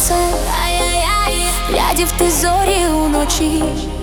сонце, глядів ти зорі уночі.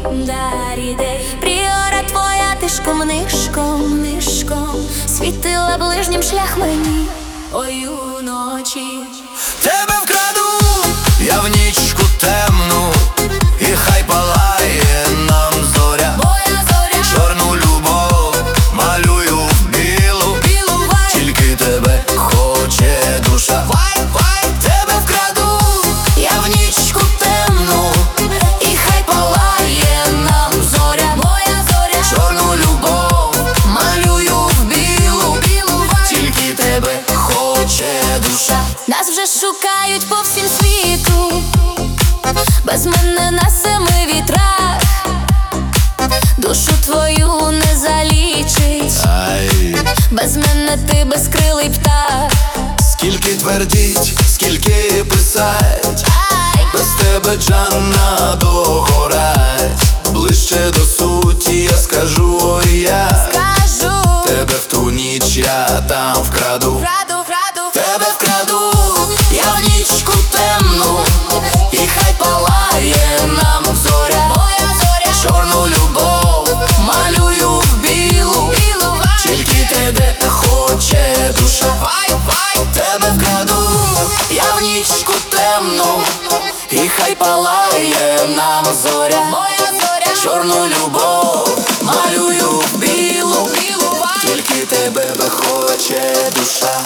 Пріора твоя тишком нишком світила ближнім шлях мені, ой, уночі. Тебе вкраду я в нічку темну, і хай палає нам зоря. Моя зоря, чорну любов малюю в білу, тільки тебе хоче душа. Тебе вкраду я в нічку темну, і хай палає нам зоря. моя зоря, Чорну любов малюю в білу, тільки тебе хоче душа. нас вже шукають по всім світу, без мене на семи вітрах. Душу твою не залічить, Ай, без мене ти безкрилий птах. скільки твердіть, скільки писать, Ай, без тебе, Джанна, догорать. Ближче до суті я скажу, ой, я кажу, тебе в ту ніч я там вкраду. вкраду, Тебе вкраду я в нічку темну, і хай палає нам зоря. моя зоря, Чорну любов малюю в білу, тільки тебе хоче душа. Тебе вкраду я в нічку темну, і хай палає нам зоря. моя зоря, Чорну любов малюю в білу, тільки тебе хоче душа.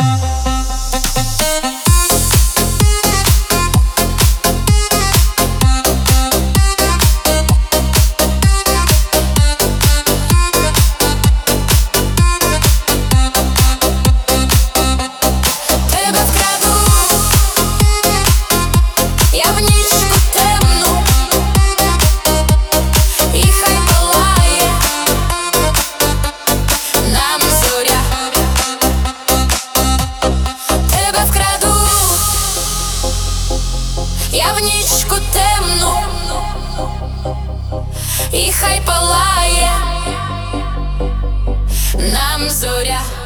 тебе вкраду я в нічку темну, і хай палає нам зоря. Тебе вкраду я в нічку темну, і хай палає нам зоря.